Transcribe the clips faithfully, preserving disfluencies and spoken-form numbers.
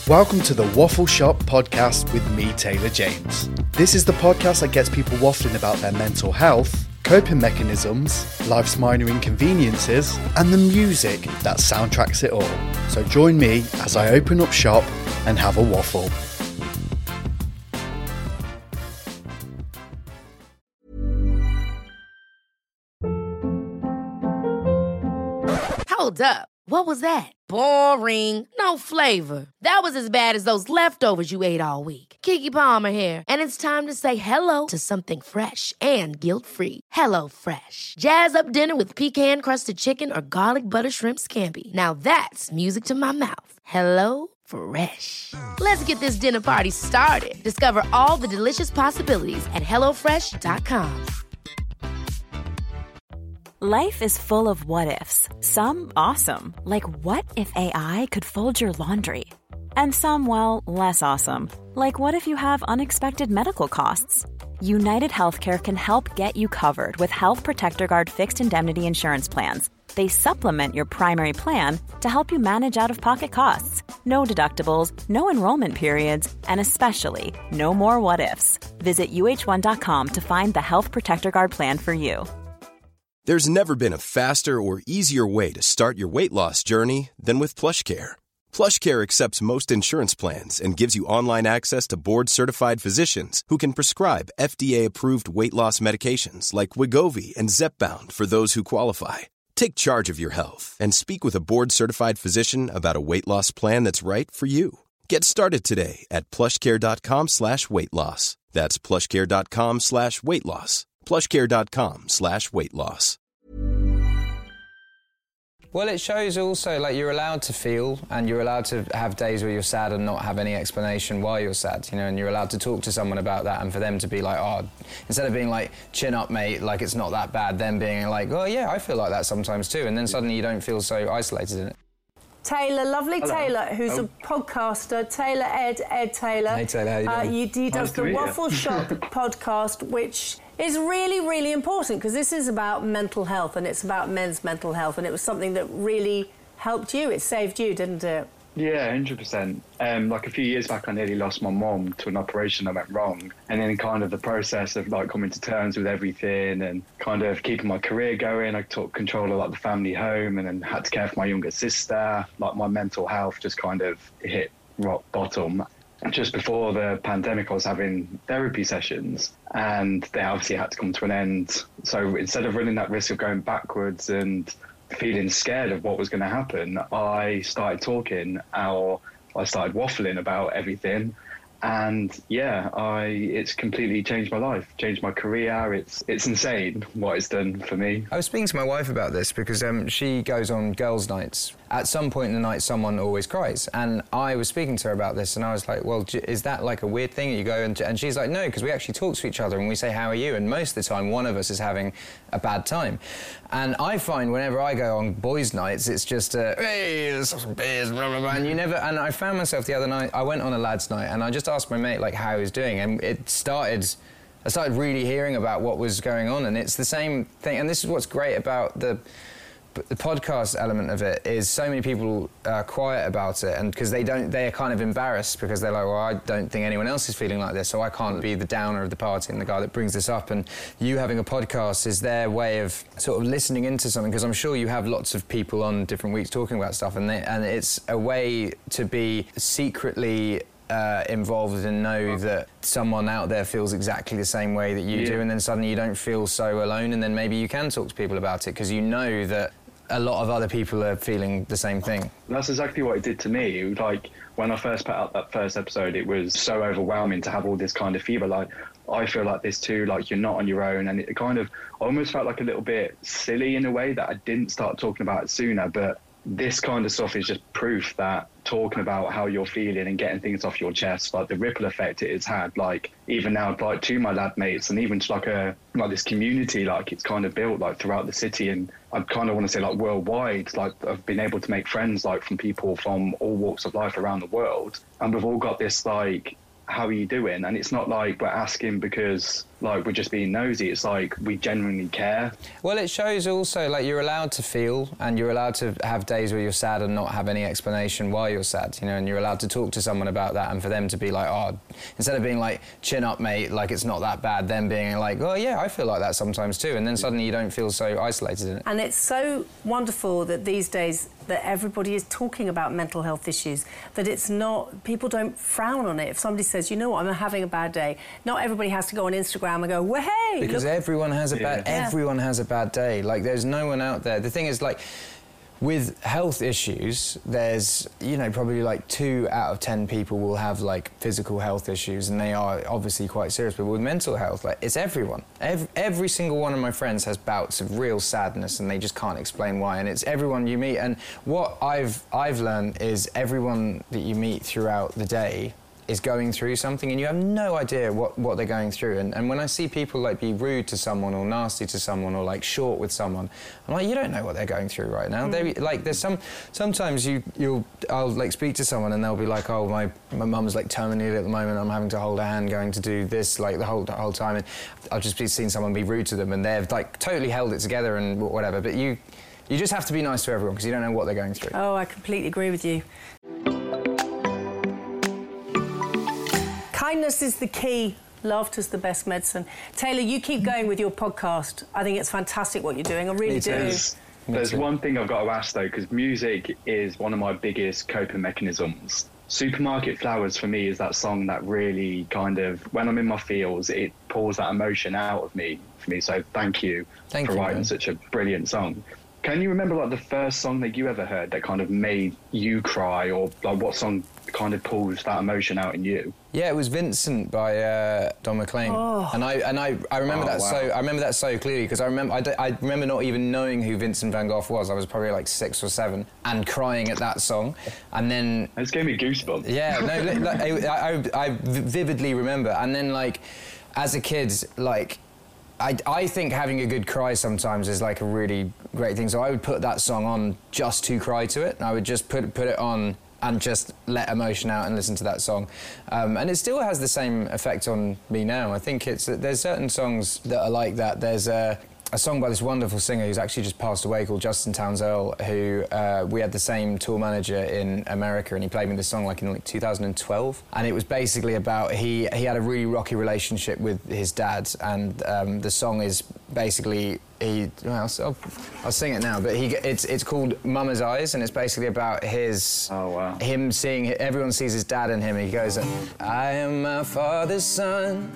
Welcome to the Waffle Shop podcast with me, Taylor James. This is the podcast that gets people waffling about their mental health, coping mechanisms, life's minor inconveniences, and the music that soundtracks it all. So join me as I open up shop and have a waffle. Hold up. What was that? Boring. No flavor. That was as bad as those leftovers you ate all week. Keke Palmer here, and it's time to say hello to something fresh and guilt-free. Hello Fresh. Jazz up dinner with pecan-crusted chicken or garlic butter shrimp scampi. Now that's music to my mouth. Hello Fresh. Let's get this dinner party started. Discover all the delicious possibilities at hello fresh dot com. Life is full of what-ifs, some awesome, like what if A I could fold your laundry? And some, well, less awesome, like what if you have unexpected medical costs? United Healthcare can help get you covered with Health Protector Guard fixed indemnity insurance plans. They supplement your primary plan to help you manage out-of-pocket costs. No deductibles, no enrollment periods, and especially no more what-ifs. Visit U H one dot com to find the Health Protector Guard plan for you. There's never been a faster or easier way to start your weight loss journey than with PlushCare. PlushCare accepts most insurance plans and gives you online access to board-certified physicians who can prescribe F D A-approved weight loss medications like Wegovy and Zepbound for those who qualify. Take charge of your health and speak with a board-certified physician about a weight loss plan that's right for you. Get started today at plushcare.com slash weight loss. That's plushcare.com slash weight loss. plushcare.com slash weight loss. Well, it shows also, like, you're allowed to feel, and you're allowed to have days where you're sad and not have any explanation why you're sad, you know, and you're allowed to talk to someone about that, and for them to be like, oh, instead of being like, chin up, mate, like it's not that bad, then being like, oh, yeah, I feel like that sometimes too, and then suddenly you don't feel so isolated in it. Taylor, lovely Hello. Taylor, who's oh. a podcaster. Taylor, Ed, Ed Taylor. Hey, Taylor, how you doing? Uh, you, he does Nice to the meet you. Waffle Shop podcast, which is really, really important because this is about mental health and it's about men's mental health, and it was something that really helped you. It saved you, didn't it? Yeah, one hundred percent. Um, like a few years back, I nearly lost my mom to an operation that went wrong. And then kind of the process of like coming to terms with everything and kind of keeping my career going, I took control of like the family home and then had to care for my younger sister. Like my mental health just kind of hit rock bottom. Just before the pandemic, I was having therapy sessions and they obviously had to come to an end. So instead of running that risk of going backwards and feeling scared of what was going to happen, I started talking, or I started waffling about everything. And yeah, I it's completely changed my life, changed my career. It's it's insane what it's done for me. I was speaking to my wife about this because um, she goes on girls' nights. At some point in the night, someone always cries. And I was speaking to her about this, and I was like, well, is that like a weird thing that you go and... And she's like, no, because we actually talk to each other and we say, how are you? And most of the time, one of us is having a bad time. And I find whenever I go on boys' nights, it's just, uh, hey, let's have some beers, blah, blah, blah. And you never... And I found myself the other night, I went on a lads' night, and I just asked my mate, like, how he was doing. And it started... I started really hearing about what was going on, and it's the same thing. And this is what's great about the... the podcast element of it is so many people are quiet about it, and because they don't, they're kind of embarrassed because they're like, well, I don't think anyone else is feeling like this, so I can't be the downer of the party and the guy that brings this up. And you having a podcast is their way of sort of listening into something, because I'm sure you have lots of people on different weeks talking about stuff, and they, and it's a way to be secretly Uh, involved and know that someone out there feels exactly the same way that you yeah. do, and then suddenly you don't feel so alone, and then maybe you can talk to people about it because you know that a lot of other people are feeling the same thing. That's exactly what it did to me. It was like when I first put out that first episode, it was so overwhelming to have all this kind of fever. Like, I feel like this too, like you're not on your own. And it kind of almost felt like a little bit silly in a way that I didn't start talking about it sooner. But this kind of stuff is just proof that talking about how you're feeling and getting things off your chest, like the ripple effect it has had, like even now, like to my lad mates and even to like a like this community, like it's kind of built like throughout the city, and I kind of want to say like worldwide. Like I've been able to make friends like from people from all walks of life around the world, and we've all got this like, how are you doing? And it's not like we're asking because like we're just being nosy. It's like we genuinely care. Well, it shows also like you're allowed to feel, and you're allowed to have days where you're sad and not have any explanation why you're sad, you know, and you're allowed to talk to someone about that, and for them to be like, oh, instead of being like, chin up, mate, like it's not that bad, them being like, oh yeah, I feel like that sometimes too, and then suddenly you don't feel so isolated in it. And it's so wonderful that these days that everybody is talking about mental health issues, that it's not, people don't frown on it. If somebody says, you know what, I'm having a bad day, not everybody has to go on Instagram and go, well, hey, because look. everyone has a bad, Yeah. everyone has a bad day. Like, there's no one out there. The thing is, like, with health issues, there's, you know, probably like two out of ten people will have like physical health issues, and they are obviously quite serious. But with mental health, like, it's everyone. Every, every single one of my friends has bouts of real sadness, and they just can't explain why. And it's everyone you meet. And what I've I've learned is everyone that you meet throughout the day is going through something, and you have no idea what, what they're going through. And, and when I see people like be rude to someone or nasty to someone or like short with someone, I'm like, you don't know what they're going through right now. Mm. They like there's some sometimes you you'll I'll like speak to someone and they'll be like, oh, my my mum's like terminally at the moment, I'm having to hold her hand going to do this like the whole the whole time, and I'll just be seeing someone be rude to them and they've like totally held it together and whatever. But you you just have to be nice to everyone because you don't know what they're going through. Oh, I completely agree with you. Kindness is the key. Laughter's the best medicine. Taylor, you keep going with your podcast. I think it's fantastic what you're doing. I really do. There's, there's one thing I've got to ask, though, because music is one of my biggest coping mechanisms. Supermarket Flowers, for me, is that song that really kind of, when I'm in my feels, it pours that emotion out of me, for me. So thank you thank for you, writing man. such a brilliant song. Can you remember, like, the first song that you ever heard that kind of made you cry, or like what song kind of pulls that emotion out in you? Yeah, it was Vincent by uh, Don McLean, oh. and I and I, I remember oh, that wow. so I remember that so clearly because I remember I, d- I remember not even knowing who Vincent van Gogh was. I was probably like six or seven and crying at that song, and then It just gave me goosebumps. yeah, no, li- like, I, I I vividly remember, and then like as a kid, like. I, I think having a good cry sometimes is like a really great thing. So I would put that song on just to cry to it. And I would just put put it on and just let emotion out and listen to that song. Um, and it still has the same effect on me now. I think it's there's certain songs that are like that. There's a, a song by this wonderful singer who's actually just passed away called Justin Townes Earle, who uh, we had the same tour manager in America, and he played me this song like in like two thousand twelve. And it was basically about, he, he had a really rocky relationship with his dad, and um, the song is basically, he, well, I'll, I'll sing it now, but he, it's it's called Mama's Eyes, and it's basically about his, Oh, wow. him seeing, everyone sees his dad in him, and he goes, I am my father's son,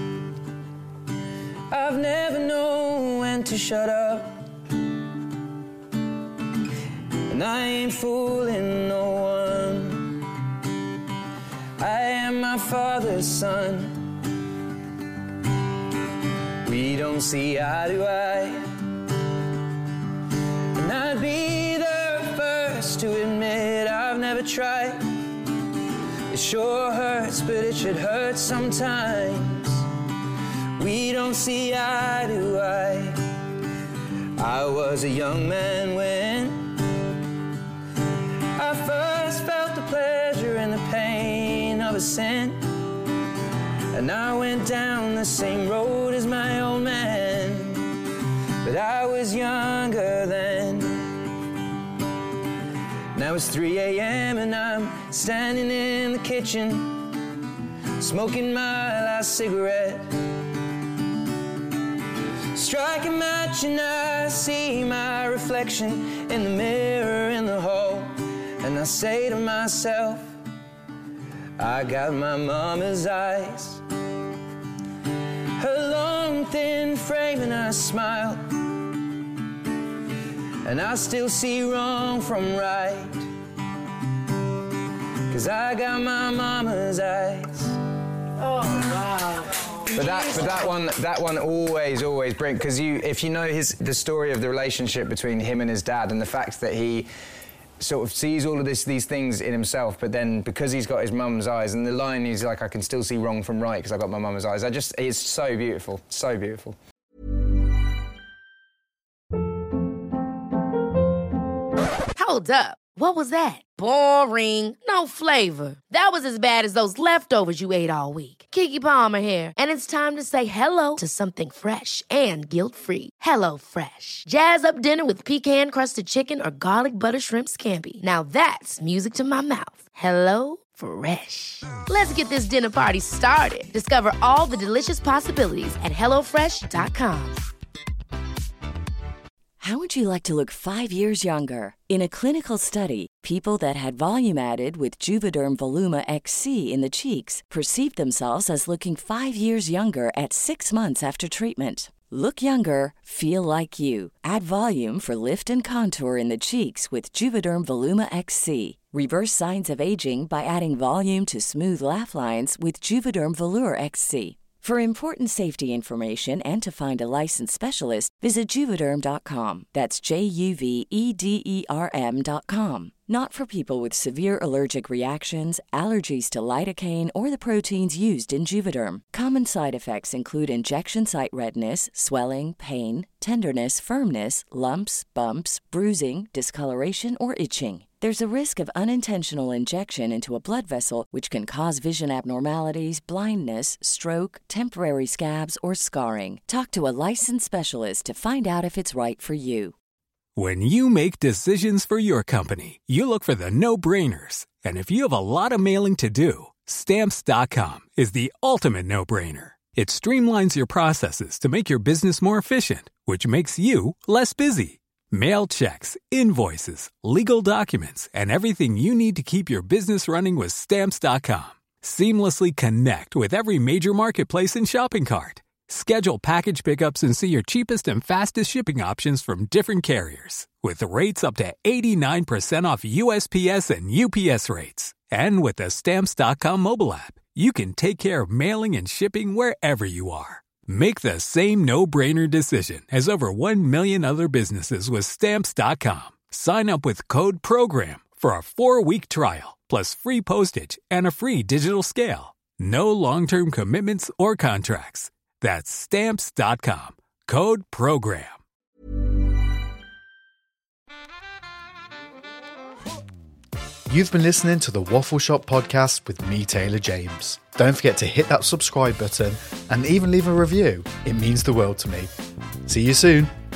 I've never known when to shut up, and I ain't fooling no one, I am my father's son. We don't see eye to eye, and I'd be the first to admit I've never tried. It sure hurts, but it should hurt sometimes. We don't see eye to eye. I was a young man when I first felt the pleasure and the pain of a sin, and I went down the same road as my old man, but I was younger then. Now it's three a.m. and I'm standing in the kitchen, smoking my last cigarette. Strike a match and I see my reflection in the mirror in the hall, and I say to myself, I got my mama's eyes, her long thin frame and her smile, and I still see wrong from right, 'cause I got my mama's eyes. Oh, wow. But that, but that one, that one always, always brings, because you, if you know his, the story of the relationship between him and his dad, and the fact that he sort of sees all of this, these things in himself, but then because he's got his mum's eyes, and the line is like, I can still see wrong from right because I got my mum's eyes. I just, it's so beautiful, so beautiful. Hold up. What was that? Boring. No flavor. That was as bad as those leftovers you ate all week. Keke Palmer here, and it's time to say hello to something fresh and guilt-free. Hello Fresh. Jazz up dinner with pecan-crusted chicken or garlic butter shrimp scampi. Now that's music to my mouth. Hello Fresh. Let's get this dinner party started. Discover all the delicious possibilities at hello fresh dot com. How would you like to look five years younger? In a clinical study, people that had volume added with Juvederm Voluma X C in the cheeks perceived themselves as looking five years younger at six months after treatment. Look younger, feel like you. Add volume for lift and contour in the cheeks with Juvederm Voluma X C. Reverse signs of aging by adding volume to smooth laugh lines with Juvederm Volure X C. For important safety information and to find a licensed specialist, visit Juvederm dot com. That's J U V E D E R M dot com. Not for people with severe allergic reactions, allergies to lidocaine, or the proteins used in Juvederm. Common side effects include injection site redness, swelling, pain, tenderness, firmness, lumps, bumps, bruising, discoloration, or itching. There's a risk of unintentional injection into a blood vessel, which can cause vision abnormalities, blindness, stroke, temporary scabs, or scarring. Talk to a licensed specialist to find out if it's right for you. When you make decisions for your company, you look for the no-brainers. And if you have a lot of mailing to do, Stamps dot com is the ultimate no-brainer. It streamlines your processes to make your business more efficient, which makes you less busy. Mail checks, invoices, legal documents, and everything you need to keep your business running with Stamps dot com. Seamlessly connect with every major marketplace and shopping cart. Schedule package pickups and see your cheapest and fastest shipping options from different carriers. With rates up to eighty-nine percent off U S P S and U P S rates. And with the Stamps dot com mobile app, you can take care of mailing and shipping wherever you are. Make the same no-brainer decision as over one million other businesses with Stamps dot com. Sign up with code PROGRAM for a four-week trial, plus free postage and a free digital scale. No long-term commitments or contracts. That's Stamps dot com. Code PROGRAM. You've been listening to the Waffle Shop podcast with me, Taylor James. Don't forget to hit that subscribe button and even leave a review. It means the world to me. See you soon.